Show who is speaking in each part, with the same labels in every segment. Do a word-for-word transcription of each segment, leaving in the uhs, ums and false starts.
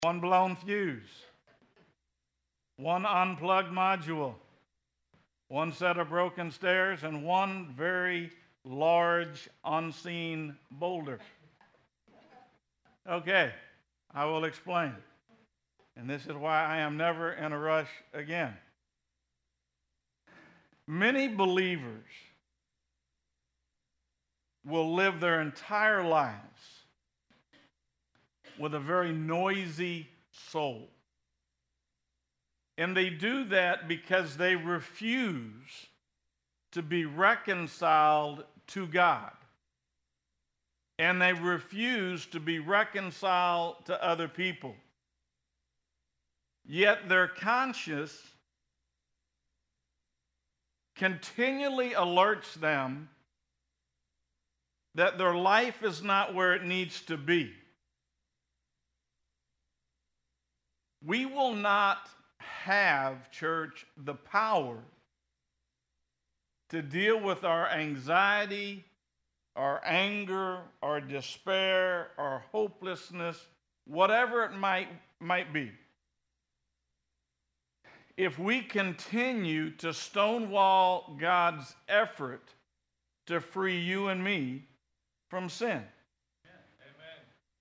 Speaker 1: one blown fuse, one unplugged module, one set of broken stairs, and one very large unseen boulder. Okay, I will explain. And this is why I am never in a rush again. Many believers will live their entire lives with a very noisy soul. And they do that because they refuse to be reconciled to God. And they refuse to be reconciled to other people. Yet their conscience continually alerts them that their life is not where it needs to be. We will not have, church, the power to deal with our anxiety, our anger, our despair, our hopelessness, whatever it might, might be, if we continue to stonewall God's effort to free you and me from sin. Amen.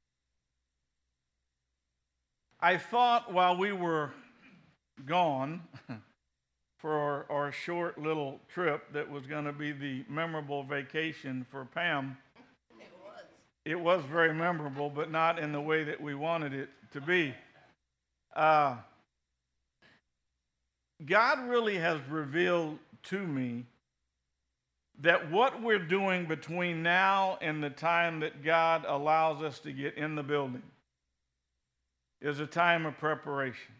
Speaker 1: I thought while we were gone for our, our short little trip that was going to be the memorable vacation for Pam. It was. It was very memorable, but not in the way that we wanted it to be. Uh, God really has revealed to me that what we're doing between now and the time that God allows us to get in the building is a time of preparation.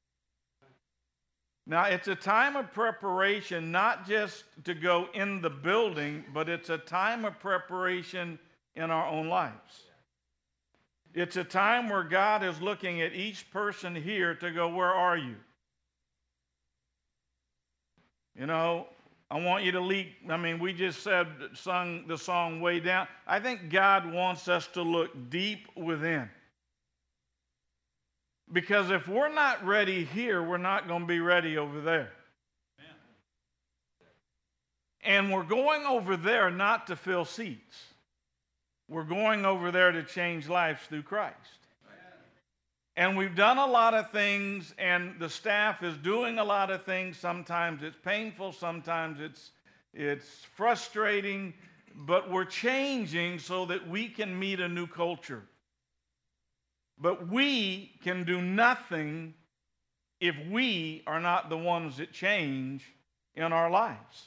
Speaker 1: Now, it's a time of preparation not just to go in the building, but it's a time of preparation in our own lives. It's a time where God is looking at each person here to go, where are you? You know, I want you to leak. I mean, we just said, sung the song Way Down. I think God wants us to look deep within. Because if we're not ready here, we're not going to be ready over there. Amen. And we're going over there not to fill seats. We're going over there to change lives through Christ. And we've done a lot of things, and the staff is doing a lot of things. Sometimes it's painful, sometimes it's, it's frustrating, but we're changing so that we can meet a new culture. But we can do nothing if we are not the ones that change in our lives.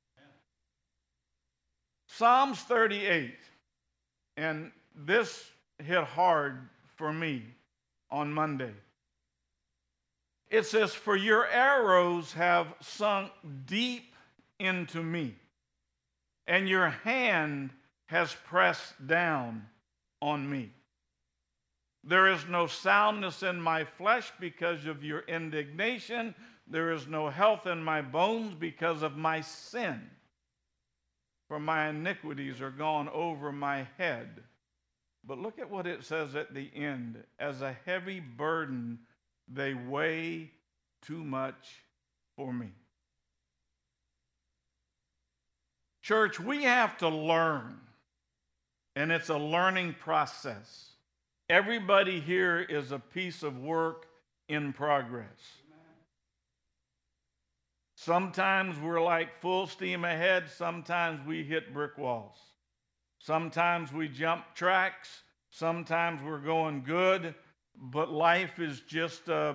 Speaker 1: Psalms thirty-eight, and this hit hard for me on Monday. It says, "For your arrows have sunk deep into me, and your hand has pressed down on me. There is no soundness in my flesh because of your indignation. There is no health in my bones because of my sin. For my iniquities are gone over my head." But look at what it says at the end. "As a heavy burden, they weigh too much for me." Church, we have to learn, and it's a learning process. Everybody here is a piece of work in progress. Sometimes we're like full steam ahead. Sometimes we hit brick walls. Sometimes we jump tracks. Sometimes we're going good. But life is just a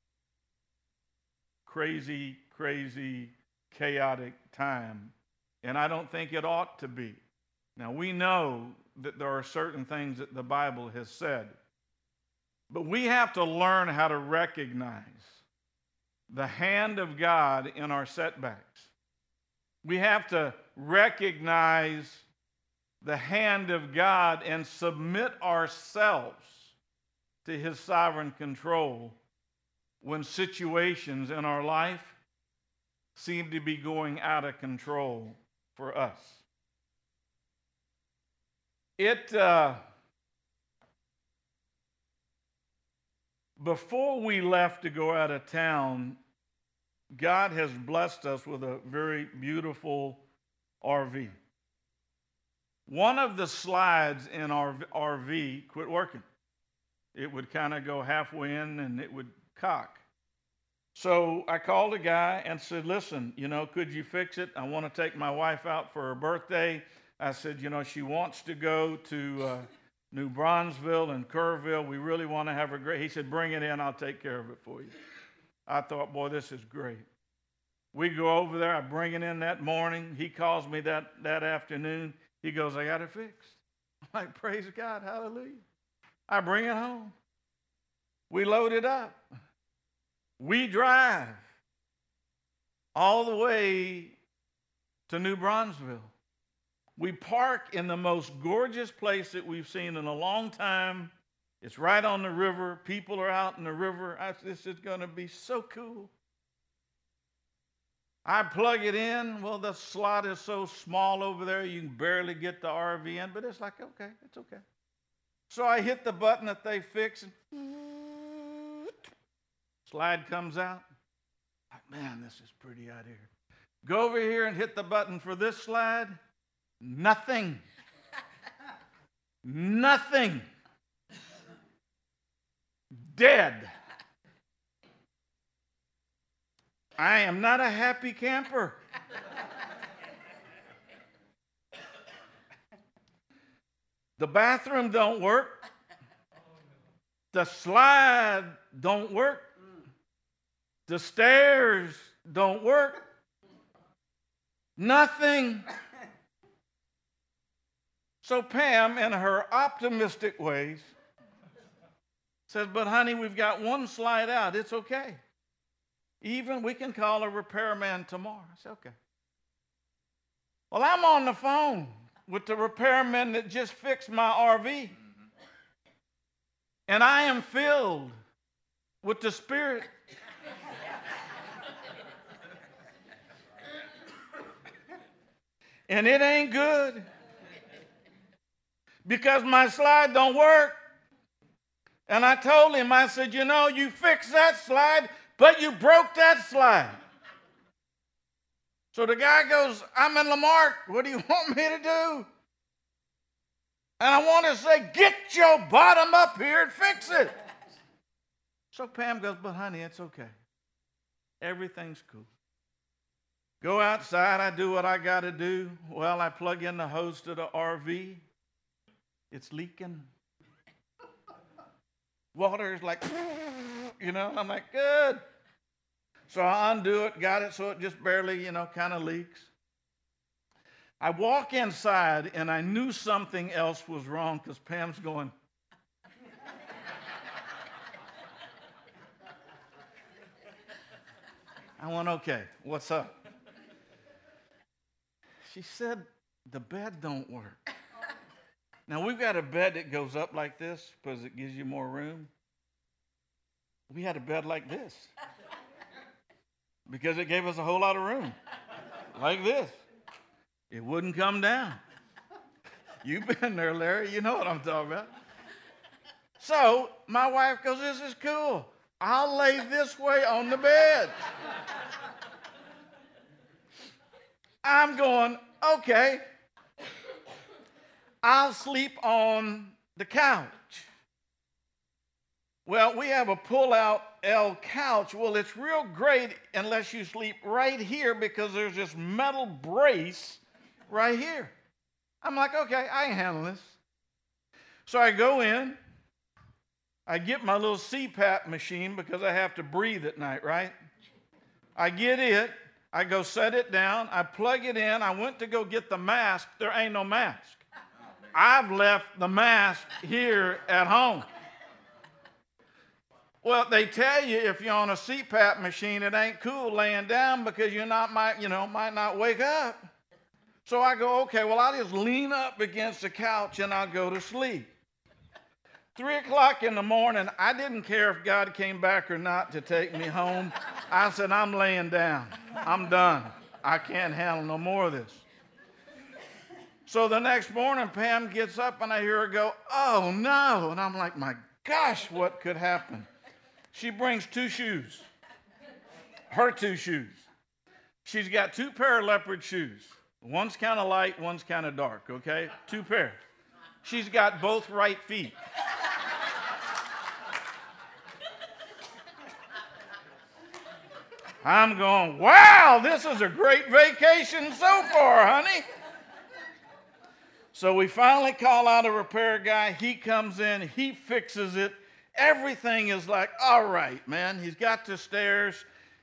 Speaker 1: crazy, crazy, chaotic time. And I don't think it ought to be. Now, we know that there are certain things that the Bible has said. But we have to learn how to recognize the hand of God in our setbacks. We have to recognize the hand of God and submit ourselves to His sovereign control when situations in our life seem to be going out of control for us. It, uh, before we left to go out of town, God has blessed us with a very beautiful R V. One of the slides in our R V quit working. It would kind of go halfway in and it would cock. So I called a guy and said, listen, you know, could you fix it? I want to take my wife out for her birthday. I said, you know, she wants to go to uh, New Bronzeville and Kerrville. We really want to have her great. He said, bring it in. I'll take care of it for you. I thought, boy, this is great. We go over there. I bring it in that morning. He calls me that, that afternoon. He goes, I got it fixed. I'm like, praise God, hallelujah. I bring it home. We load it up. We drive all the way to New Bronzeville. We park in the most gorgeous place that we've seen in a long time. It's right on the river. People are out in the river. I, this is going to be so cool. I plug it in. Well, the slot is so small over there, you can barely get the R V in, but it's like, okay, it's okay. So I hit the button that they fix, and slide comes out. Like, man, this is pretty out here. Go over here and hit the button for this slide. Nothing. Nothing. Dead. I am not a happy camper. The bathroom don't work. The slide don't work. The stairs don't work. Nothing. So Pam, in her optimistic ways, says, but honey, we've got one slide out. It's okay. Even we can call a repairman tomorrow. I said, okay. Well, I'm on the phone with the repairman that just fixed my R V. And I am filled with the Spirit. And it ain't good. Because my slide don't work. And I told him, I said, you know, you fixed that slide, but you broke that slide. So the guy goes, I'm in Lamarck. What do you want me to do? And I want to say, get your bottom up here and fix it. So Pam goes, but honey, it's okay. Everything's cool. Go outside, I do what I got to do. Well, I plug in the hose to the R V. It's leaking. Water is like, you know, I'm like, good. So I undo it, got it so it just barely, you know, kind of leaks. I walk inside and I knew something else was wrong because Pam's going. I went, okay, what's up? She said, the bed don't work. Now, we've got a bed that goes up like this because it gives you more room. We had a bed like this because it gave us a whole lot of room, like this. It wouldn't come down. You've been there, Larry. You know what I'm talking about. So my wife goes, this is cool. I'll lay this way on the bed. I'm going, okay. I'll sleep on the couch. Well, we have a pull-out L couch. Well, it's real great unless you sleep right here because there's this metal brace right here. I'm like, okay, I can handle this. So I go in. I get my little C PAP machine because I have to breathe at night, right? I get it. I go set it down. I plug it in. I went to go get the mask. There ain't no mask. I've left the mask here at home. Well, they tell you if you're on a C PAP machine, it ain't cool laying down because you're not might, you know, might not wake up. So I go, okay, well, I'll just lean up against the couch and I'll go to sleep. Three o'clock in the morning, I didn't care if God came back or not to take me home. I said, I'm laying down. I'm done. I can't handle no more of this. So the next morning, Pam gets up and I hear her go, oh no. And I'm like, my gosh, what could happen? She brings two shoes, her two shoes. She's got two pair of leopard shoes. One's kind of light, one's kind of dark, okay? Two pair. She's got both right feet. I'm going, wow, this is a great vacation so far, honey. So we finally call out a repair guy. He comes in, he fixes it. Everything is like, all right, man. He's got the stairs.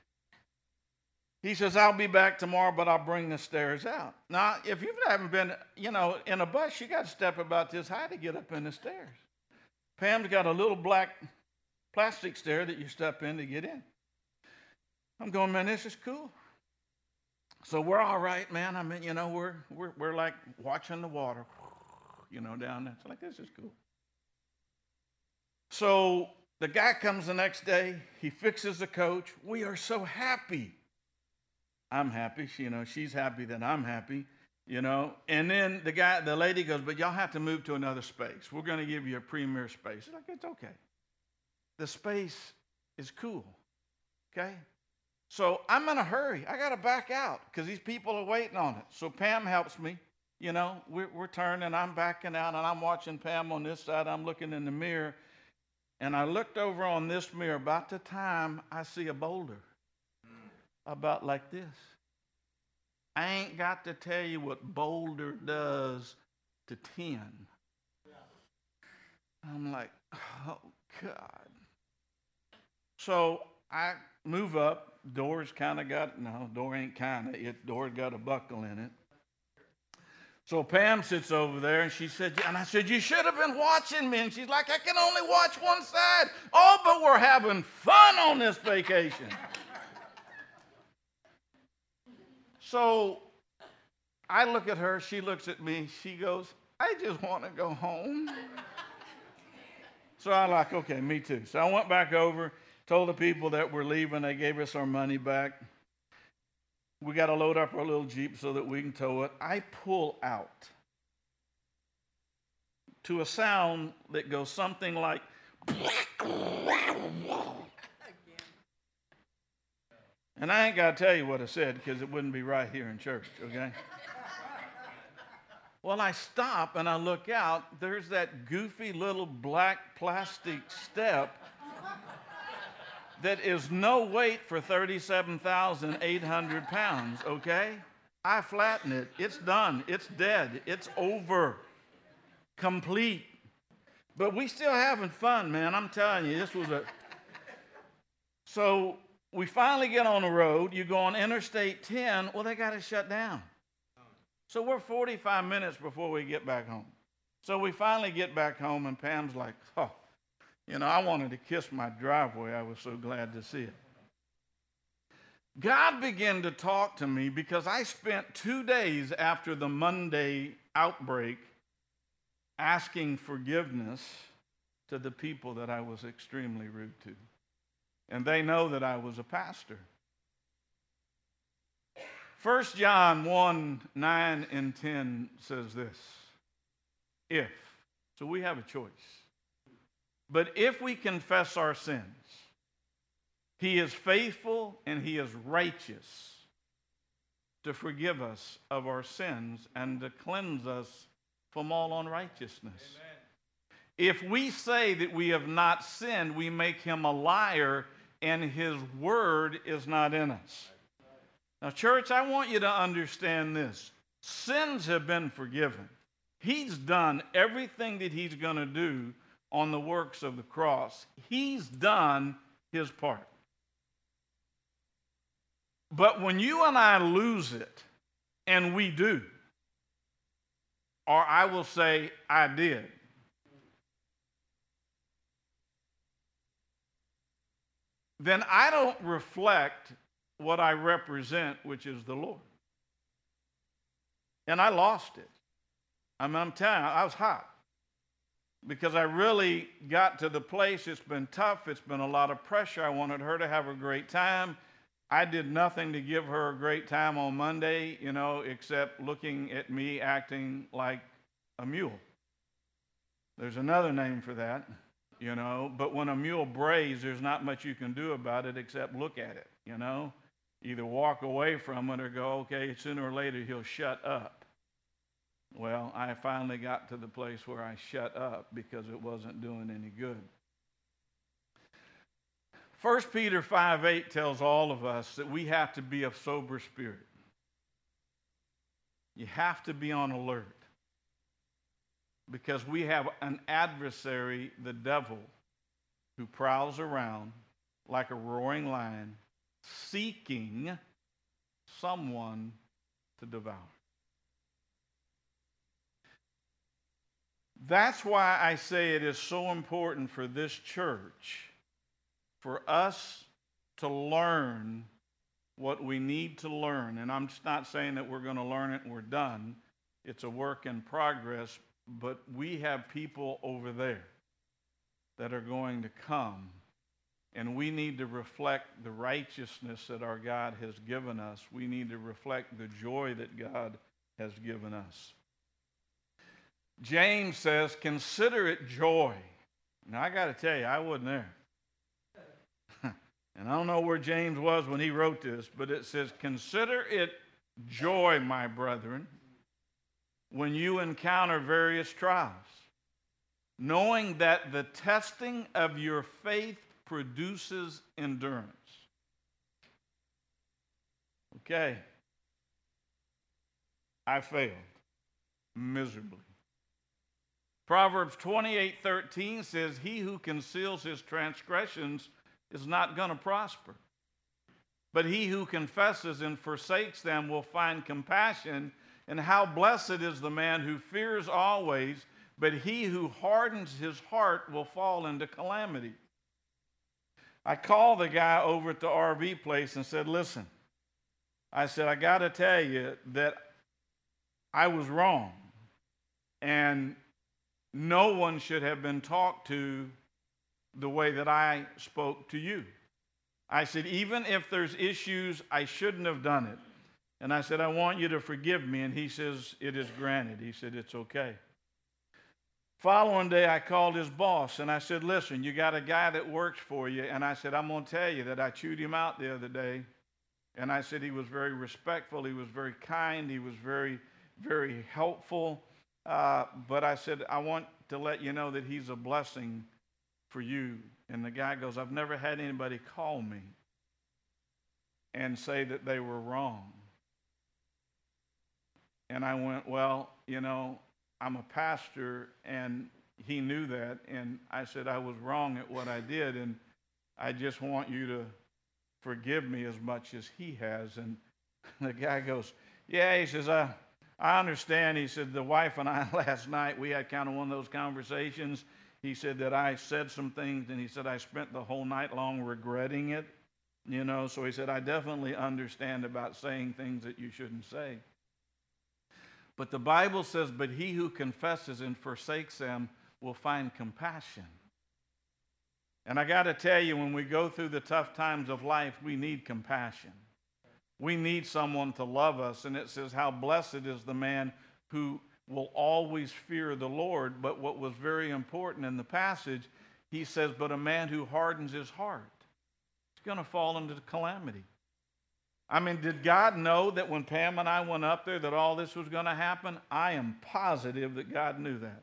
Speaker 1: He says, I'll be back tomorrow, but I'll bring the stairs out. Now, if you haven't been, you know, in a bus, you got to step about this high to get up in the stairs. Pam's got a little black plastic stair that you step in to get in. I'm going, man, this is cool. So we're all right, man. I mean, you know, we're we're we're like watching the water, you know, down there. It's like, this is cool. So the guy comes the next day. He fixes the coach. We are so happy. I'm happy. She, you know, she's happy that I'm happy, you know. And then the guy, the lady goes, but y'all have to move to another space. We're going to give you a premier space. It's like, it's okay. The space is cool, okay? So I'm in a hurry. I got to back out because these people are waiting on it. So Pam helps me. You know, we're, we're turning. I'm backing out, and I'm watching Pam on this side. I'm looking in the mirror. And I looked over on this mirror. About the time I see a boulder about like this. I ain't got to tell you what boulder does to tin. I'm like, oh, God. So I move up. Door's kind of got, no, door ain't kind of. It door got a buckle in it. So Pam sits over there, and she said, and I said, you should have been watching me. And she's like, I can only watch one side. Oh, but we're having fun on this vacation. So I look at her, she looks at me, she goes, I just want to go home. So I'm like, okay, me too. So I went back over, told the people that we're leaving, they gave us our money back. We got to load up our little Jeep so that we can tow it. I pull out to a sound that goes something like, and I ain't got to tell you what I said because it wouldn't be right here in church, okay? Well, I stop and I look out. There's that goofy little black plastic step that is no weight for thirty-seven thousand eight hundred pounds, okay? I flatten it. It's done. It's dead. It's over. Complete. But we still having fun, man. I'm telling you, this was a... So we finally get on the road. You go on Interstate ten. Well, they got it shut down. So we're forty-five minutes before we get back home. So we finally get back home, and Pam's like, oh, you know, I wanted to kiss my driveway. I was so glad to see it. God began to talk to me because I spent two days after the Monday outbreak asking forgiveness to the people that I was extremely rude to. And they know that I was a pastor. First John one, nine and ten says this. If. So we have a choice. But if we confess our sins, he is faithful and he is righteous to forgive us of our sins and to cleanse us from all unrighteousness. Amen. If we say that we have not sinned, we make him a liar and his word is not in us. Now, church, I want you to understand this. Sins have been forgiven. He's done everything that he's going to do on the works of the cross. He's done his part. But when you and I lose it, and we do, or I will say, I did, then I don't reflect what I represent, which is the Lord. And I lost it. I mean, I'm telling you, I was hot. Because I really got to the place, it's been tough, it's been a lot of pressure. I wanted her to have a great time. I did nothing to give her a great time on Monday, you know, except looking at me acting like a mule. There's another name for that. you know. But when a mule brays, there's not much you can do about it except look at it, you know. Either walk away from it or go, okay, sooner or later he'll shut up. Well, I finally got to the place where I shut up because it wasn't doing any good. First Peter five eight tells all of us that we have to be of sober spirit. You have to be on alert because we have an adversary, the devil, who prowls around like a roaring lion, seeking someone to devour. That's why I say it is so important for this church for us to learn what we need to learn. And I'm just not saying that we're going to learn it and we're done. It's a work in progress, but we have people over there that are going to come, and we need to reflect the righteousness that our God has given us. We need to reflect the joy that God has given us. James says, consider it joy. Now, I got to tell you, I wasn't there. And I don't know where James was when he wrote this, but it says, consider it joy, my brethren, when you encounter various trials, knowing that the testing of your faith produces endurance. Okay. I failed miserably. Proverbs twenty-eight thirteen says, he who conceals his transgressions is not going to prosper. But he who confesses and forsakes them will find compassion. And how blessed is the man who fears always, but he who hardens his heart will fall into calamity. I called the guy over at the R V place and said, listen, I said, I got to tell you that I was wrong. And no one should have been talked to the way that I spoke to you. I said, even if there's issues, I shouldn't have done it. And I said, I want you to forgive me. And he says, it is granted. He said, it's okay. Following day, I called his boss and I said, listen, you got a guy that works for you. And I said, I'm going to tell you that I chewed him out the other day. And I said, he was very respectful. He was very kind. He was very, very helpful. Uh, but I said, I want to let you know that he's a blessing for you. And the guy goes, I've never had anybody call me and say that they were wrong. And I went, well, you know, I'm a pastor, and he knew that. And I said, I was wrong at what I did, and I just want you to forgive me as much as he has. And the guy goes, yeah, he says, I, I understand. He said, the wife and I last night, we had kind of one of those conversations. He said that I said some things, and he said I spent the whole night long regretting it, you know. So he said, I definitely understand about saying things that you shouldn't say. But the Bible says, but he who confesses and forsakes them will find compassion. And I got to tell you, when we go through the tough times of life, we need compassion. We need someone to love us. And it says, how blessed is the man who will always fear the Lord. But what was very important in the passage, he says, but a man who hardens his heart is going to fall into calamity. I mean, did God know that when Pam and I went up there that all this was going to happen? I am positive that God knew that.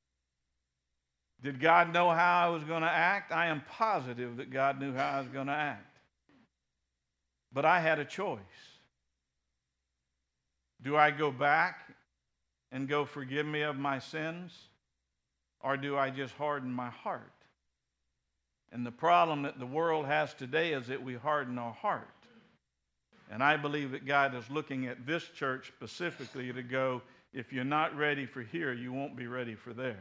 Speaker 1: Did God know how I was going to act? I am positive that God knew how I was going to act. But I had a choice. Do I go back and go, forgive me of my sins? Or do I just harden my heart? And the problem that the world has today is that we harden our heart. And I believe that God is looking at this church specifically to go, if you're not ready for here, you won't be ready for there.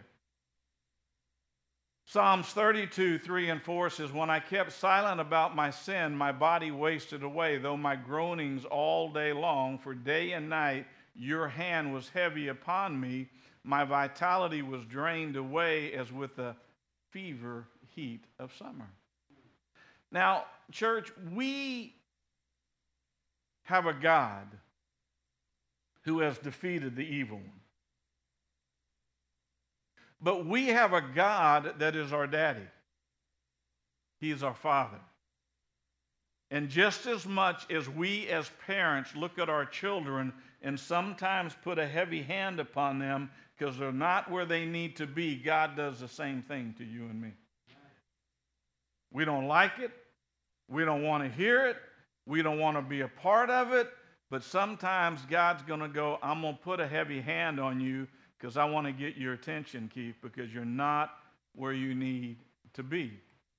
Speaker 1: Psalms thirty-two, three and four says, when I kept silent about my sin, my body wasted away, though my groanings all day long, for day and night your hand was heavy upon me. My vitality was drained away as with the fever heat of summer. Now, church, we have a God who has defeated the evil one. But we have a God that is our daddy. He is our Father. And just as much as we as parents look at our children and sometimes put a heavy hand upon them because they're not where they need to be, God does the same thing to you and me. We don't like it. We don't want to hear it. We don't want to be a part of it. But sometimes God's going to go, I'm going to put a heavy hand on you because I want to get your attention, Keith, because you're not where you need to be.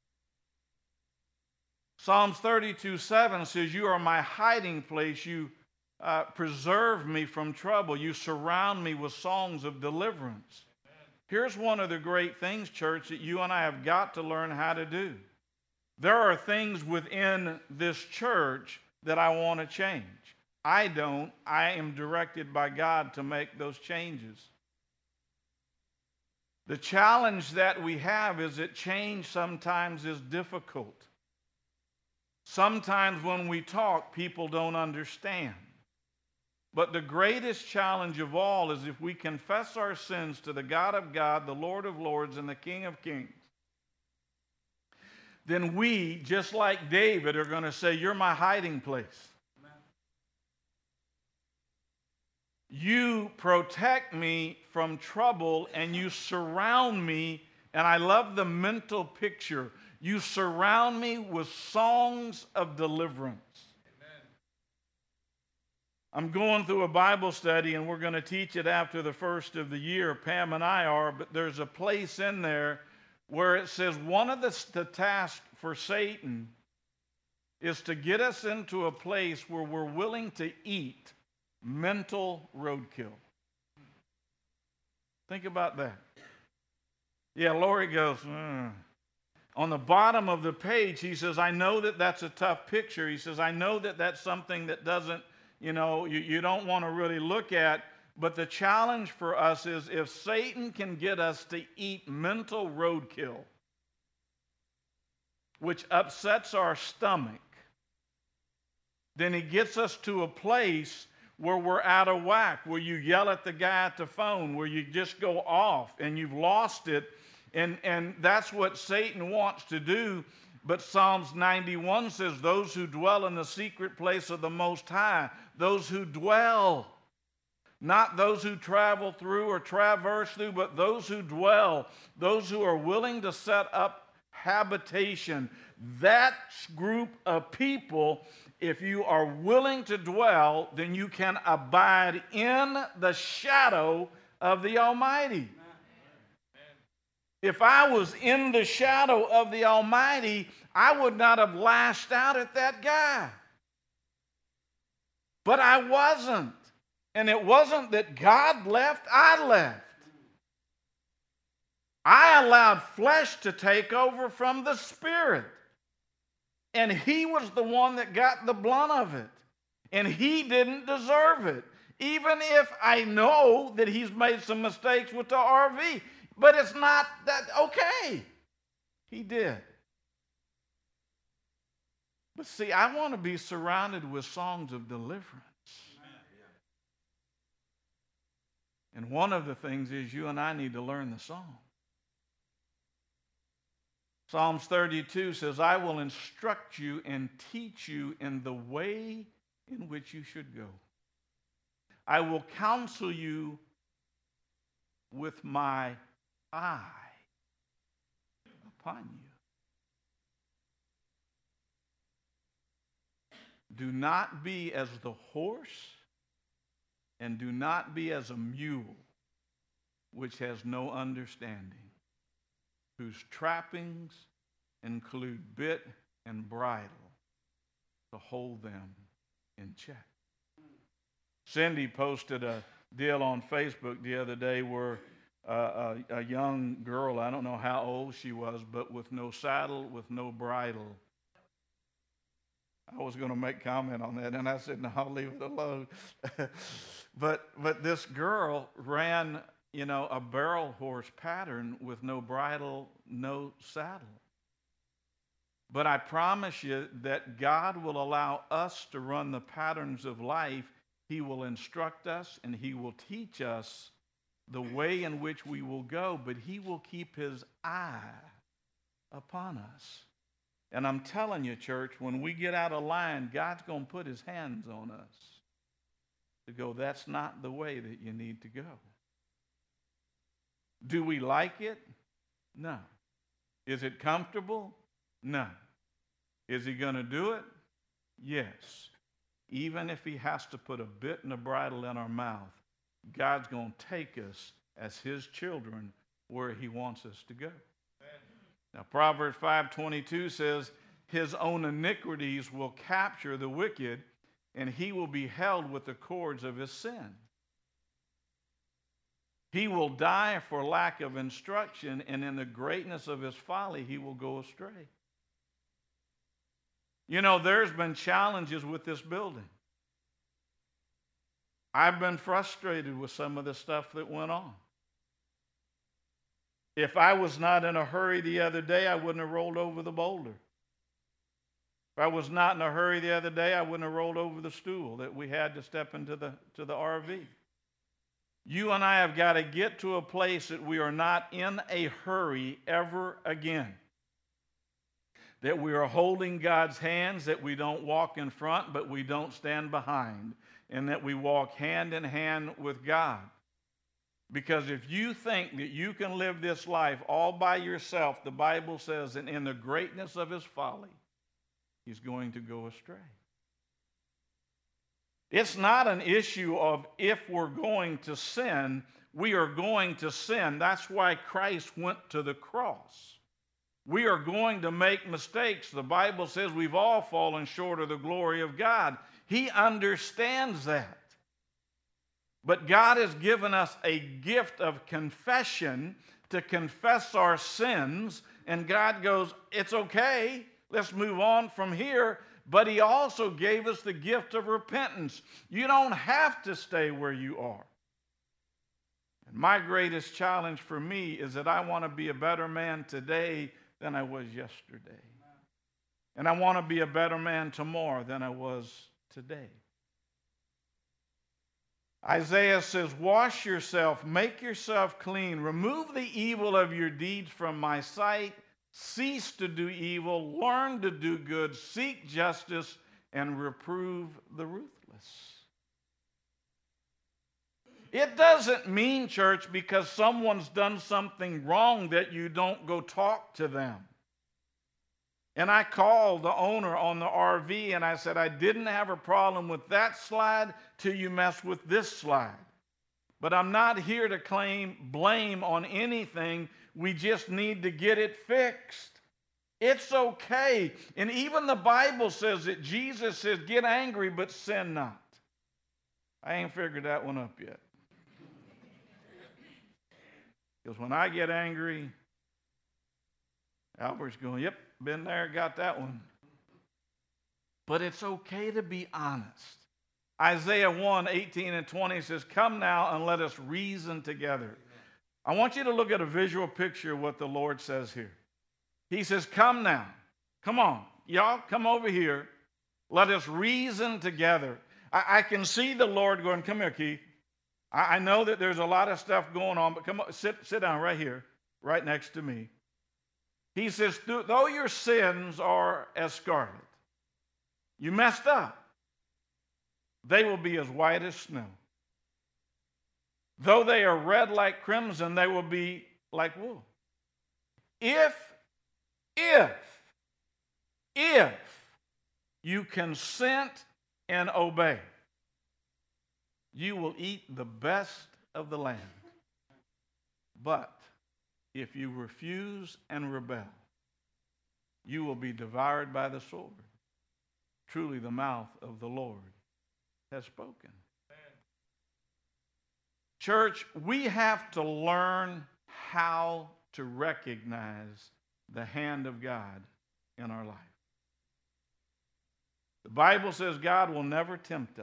Speaker 1: Psalms thirty-two seven says, you are my hiding place. You uh, preserve me from trouble. You surround me with songs of deliverance. Here's one of the great things, church, that you and I have got to learn how to do. There are things within this church that I want to change. I don't. I am directed by God to make those changes. The challenge that we have is that change sometimes is difficult. Sometimes when we talk, people don't understand. But the greatest challenge of all is if we confess our sins to the God of God, the Lord of Lords, and the King of Kings, then we, just like David, are going to say, you're my hiding place. Amen. You protect me from trouble, and you surround me, and I love the mental picture. You surround me with songs of deliverance. Amen. I'm going through a Bible study, and we're going to teach it after the first of the year. Pam and I are, but there's a place in there where it says one of the, the tasks for Satan is to get us into a place where we're willing to eat mental roadkill. Think about that. Yeah, Lori goes, mm. On the bottom of the page, he says, I know that that's a tough picture. He says, I know that that's something that doesn't, you know, you, you don't want to really look at. But the challenge for us is if Satan can get us to eat mental roadkill, which upsets our stomach, then he gets us to a place where we're out of whack, where you yell at the guy at the phone, where you just go off and you've lost it. And, and that's what Satan wants to do. But Psalms ninety-one says, those who dwell in the secret place of the Most High, those who dwell, not those who travel through or traverse through, but those who dwell, those who are willing to set up habitation. That group of people, if you are willing to dwell, then you can abide in the shadow of the Almighty. If I was in the shadow of the Almighty, I would not have lashed out at that guy. But I wasn't. And it wasn't that God left, I left. I allowed flesh to take over from the Spirit. And he was the one that got the blunt of it. And he didn't deserve it. Even if I know that he's made some mistakes with the R V. But it's not that, okay. He did. But see, I want to be surrounded with songs of deliverance. And one of the things is you and I need to learn the song. Psalms thirty-two says, I will instruct you and teach you in the way in which you should go. I will counsel you with my eye upon you. Do not be as the horse, and do not be as a mule, which has no understanding, whose trappings include bit and bridle to hold them in check. Cindy posted a deal on Facebook the other day where uh, a, a young girl, I don't know how old she was, but with no saddle, with no bridle. I was going to make comment on that, and I said, no, I'll leave it alone. but but this girl ran, you know, a barrel horse pattern with no bridle, no saddle. But I promise you that God will allow us to run the patterns of life. He will instruct us, and he will teach us the way in which we will go, but he will keep his eye upon us. And I'm telling you, church, when we get out of line, God's going to put his hands on us to go, that's not the way that you need to go. Do we like it? No. Is it comfortable? No. Is he going to do it? Yes. Even if he has to put a bit and a bridle in our mouth, God's going to take us as his children where he wants us to go. Amen. Now, Proverbs five twenty-two says, his own iniquities will capture the wicked, and he will be held with the cords of his sin. He will die for lack of instruction, and in the greatness of his folly, he will go astray. You know, there's been challenges with this building. I've been frustrated with some of the stuff that went on. If I was not in a hurry the other day, I wouldn't have rolled over the boulder. If I was not in a hurry the other day, I wouldn't have rolled over the stool that we had to step into the, to the R V. You and I have got to get to a place that we are not in a hurry ever again. That we are holding God's hands, that we don't walk in front, but we don't stand behind, and that we walk hand in hand with God. Because if you think that you can live this life all by yourself, the Bible says that in the greatness of his folly, he's going to go astray. It's not an issue of if we're going to sin, we are going to sin. That's why Christ went to the cross. We are going to make mistakes. The Bible says we've all fallen short of the glory of God. He understands that. But God has given us a gift of confession to confess our sins, and God goes, it's okay, let's move on from here. But he also gave us the gift of repentance. You don't have to stay where you are. And my greatest challenge for me is that I want to be a better man today than I was yesterday. And I want to be a better man tomorrow than I was today. Isaiah says, wash yourself, make yourself clean, remove the evil of your deeds from my sight, cease to do evil, learn to do good, seek justice, and reprove the ruthless. It doesn't mean, church, because someone's done something wrong that you don't go talk to them. And I called the owner on the R V and I said, I didn't have a problem with that slide till you mess with this slide. But I'm not here to claim blame on anything. We just need to get it fixed. It's okay. And even the Bible says that Jesus says, get angry, but sin not. I ain't figured that one up yet. Because when I get angry, Albert's going, yep, been there, got that one. But it's okay to be honest. Isaiah one, eighteen and twenty says, come now and let us reason together. I want you to look at a visual picture of what the Lord says here. He says, come now. Come on. Y'all, come over here. Let us reason together. I, I can see the Lord going, come here, Keith. I, I know that there's a lot of stuff going on, but come on, sit, sit down right here, right next to me. He says, though your sins are as scarlet, you messed up, they will be as white as snow. Though they are red like crimson, they will be like wool. If, if, if you consent and obey, you will eat the best of the land. But if you refuse and rebel, you will be devoured by the sword. Truly the mouth of the Lord has spoken. Amen. Church, we have to learn how to recognize the hand of God in our life. The Bible says God will never tempt us.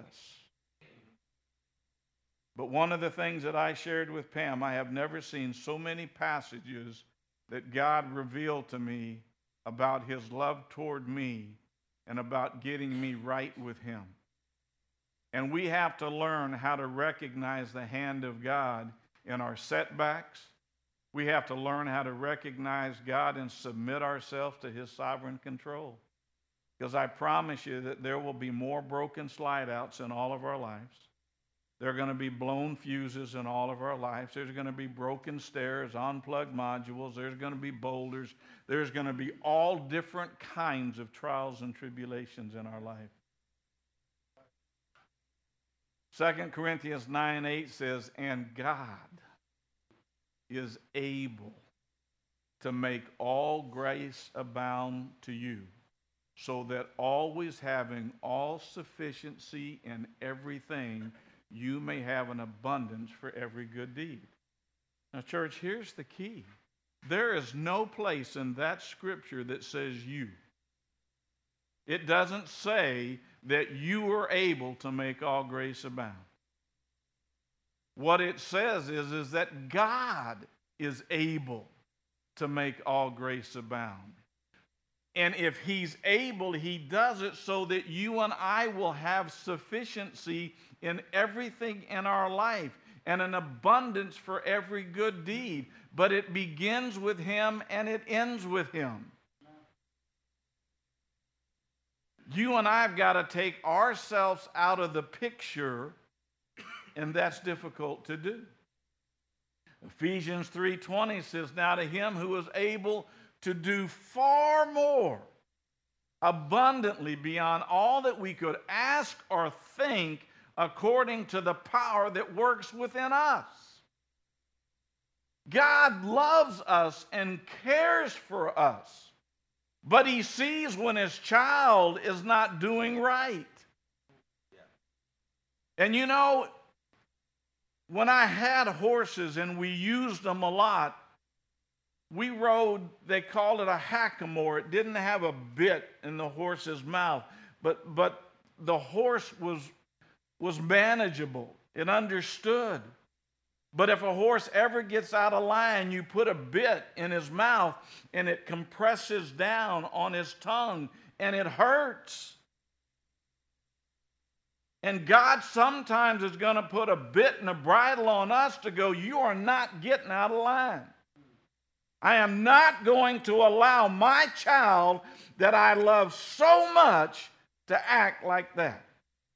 Speaker 1: But one of the things that I shared with Pam, I have never seen so many passages that God revealed to me about his love toward me and about getting me right with him. And we have to learn how to recognize the hand of God in our setbacks. We have to learn how to recognize God and submit ourselves to his sovereign control. Because I promise you that there will be more broken slide outs in all of our lives. There are going to be blown fuses in all of our lives. There's going to be broken stairs, unplugged modules. There's going to be boulders. There's going to be all different kinds of trials and tribulations in our life. Second Corinthians nine eight says, and God is able to make all grace abound to you, so that always having all sufficiency in everything, you may have an abundance for every good deed. Now, church, here's the key. There is no place in that scripture that says you. It doesn't say that you are able to make all grace abound. What it says is, is that God is able to make all grace abound. And if he's able, he does it so that you and I will have sufficiency in everything in our life and an abundance for every good deed. But it begins with him and it ends with him. You and I have got to take ourselves out of the picture, and that's difficult to do. Ephesians three twenty says, now to him who is able to do far more abundantly beyond all that we could ask or think, according to the power that works within us. God loves us and cares for us, but he sees when his child is not doing right. And you know, when I had horses and we used them a lot, we rode, they called it a hackamore. It didn't have a bit in the horse's mouth, but, but the horse was, was manageable. It understood. But if a horse ever gets out of line, you put a bit in his mouth and it compresses down on his tongue and it hurts. And God sometimes is going to put a bit and a bridle on us to go, you are not getting out of line. I am not going to allow my child that I love so much to act like that.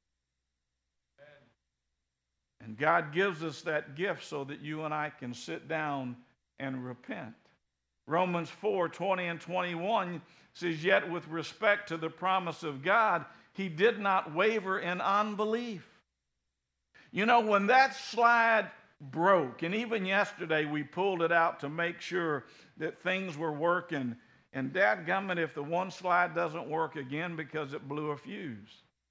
Speaker 1: And God gives us that gift so that you and I can sit down and repent. Romans four twenty and twenty-one says, yet with respect to the promise of God, he did not waver in unbelief. You know, when that slide broke, and even yesterday we pulled it out to make sure that things were working, and dadgummit if the one slide doesn't work again because it blew a fuse.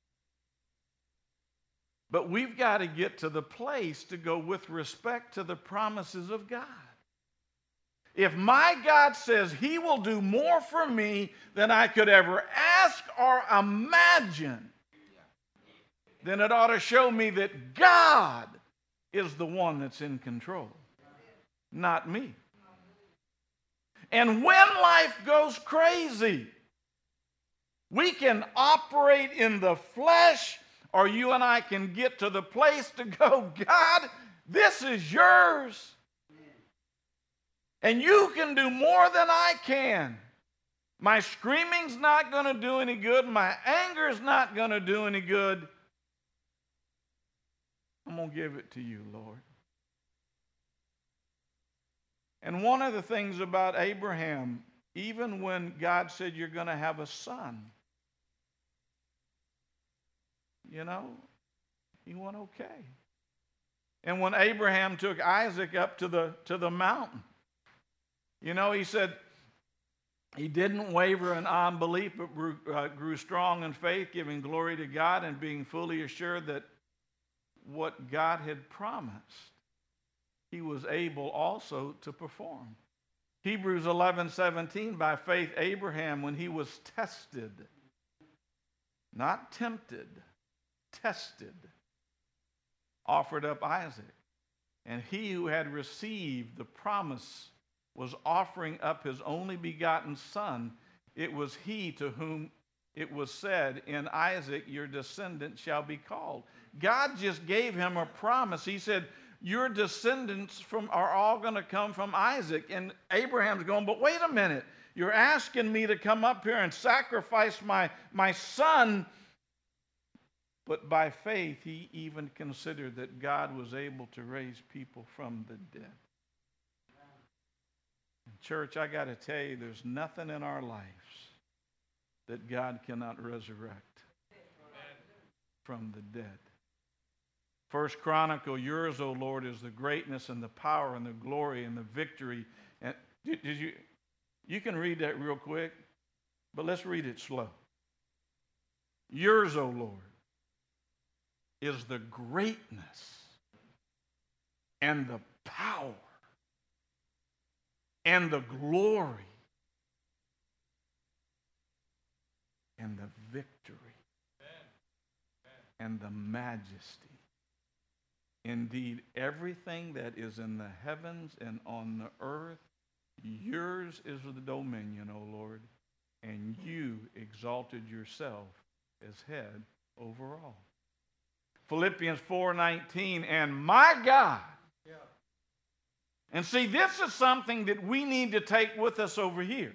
Speaker 1: But we've got to get to the place to go with respect to the promises of God. If my God says he will do more for me than I could ever ask or imagine, then it ought to show me that God is the one that's in control, not me. And when life goes crazy, we can operate in the flesh, or you and I can get to the place to go, God, this is yours. And you can do more than I can. My screaming's not going to do any good. My anger's not going to do any good. I'm going to give it to you, Lord. And one of the things about Abraham, even when God said you're going to have a son, you know, he went okay. And when Abraham took Isaac up to the, to the mountain, you know, he said he didn't waver in unbelief, but grew, uh, grew strong in faith, giving glory to God and being fully assured that what God had promised, he was able also to perform. Hebrews eleven seventeen, by faith Abraham, when he was tested, not tempted, tested, offered up Isaac. And he who had received the promise was offering up his only begotten son. It was he to whom it was said, in Isaac your descendant shall be called. God just gave him a promise. He said, your descendants from are all going to come from Isaac. And Abraham's going, but wait a minute. You're asking me to come up here and sacrifice my, my son. But by faith, he even considered that God was able to raise people from the dead. Church, I got to tell you, there's nothing in our lives that God cannot resurrect from the dead. First Chronicle, yours, O Lord, is the greatness and the power and the glory and the victory. And did, did you, you can read that real quick, but let's read it slow. Yours, O Lord, is the greatness and the power and the glory and the victory and the majesty. Indeed, everything that is in the heavens and on the earth, yours is the dominion, O Lord, and you exalted yourself as head over all. Philippians four nineteen, and my God. Yeah. And see, this is something that we need to take with us over here.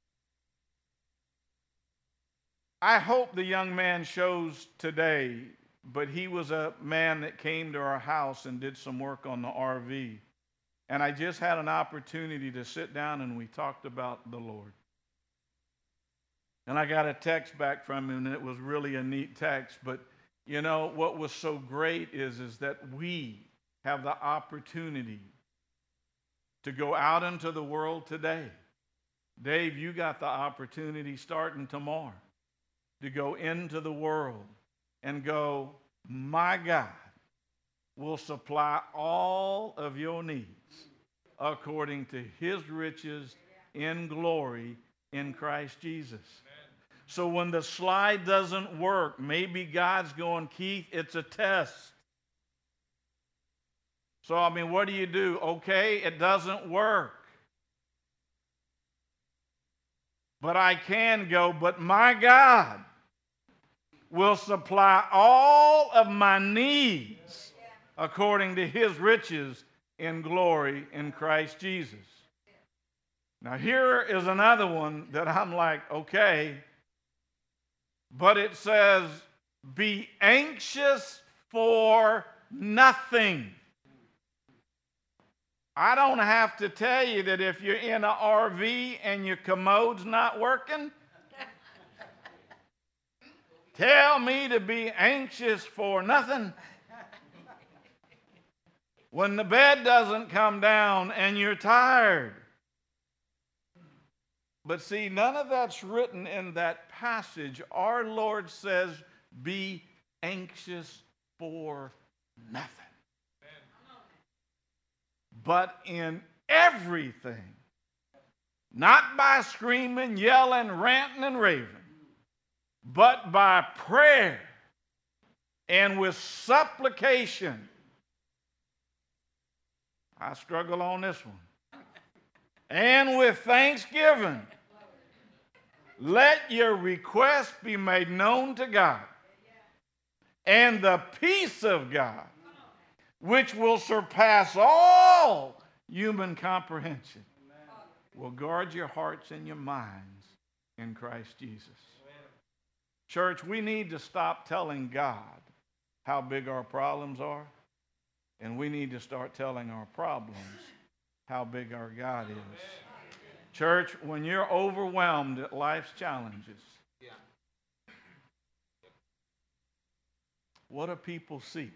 Speaker 1: I hope the young man shows today, but he was a man that came to our house and did some work on the R V. And I just had an opportunity to sit down and we talked about the Lord. And I got a text back from him, and it was really a neat text. But, you know, what was so great is, is that we have the opportunity to go out into the world today. Dave, you got the opportunity starting tomorrow to go into the world and go, my God will supply all of your needs according to his riches in glory in Christ Jesus. So when the slide doesn't work, maybe God's going, Keith, it's a test. So, I mean, what do you do? Okay, it doesn't work. But I can go, but my God will supply all of my needs according to his riches in glory in Christ Jesus. Now, here is another one that I'm like, okay, but it says, be anxious for nothing. I don't have to tell you that if you're in an R V and your commode's not working, tell me to be anxious for nothing. When the bed doesn't come down and you're tired. But see, none of that's written in that passage. Our Lord says, be anxious for nothing. But in everything, not by screaming, yelling, ranting, and raving, but by prayer and with supplication. I struggle on this one. And with thanksgiving, let your request be made known to God. And the peace of God, which will surpass all human comprehension, will guard your hearts and your minds in Christ Jesus. Church, we need to stop telling God how big our problems are, and we need to start telling our problems how big our God is. Church, when you're overwhelmed at life's challenges, what do people see?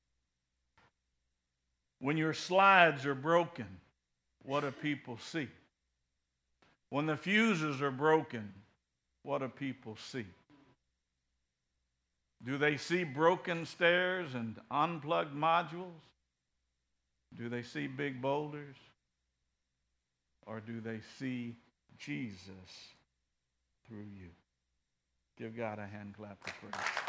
Speaker 1: When your slides are broken, what do people see? When the fuses are broken, what do people see? Do they see broken stairs and unplugged modules? Do they see big boulders? Or do they see Jesus through you? Give God a hand clap of praise.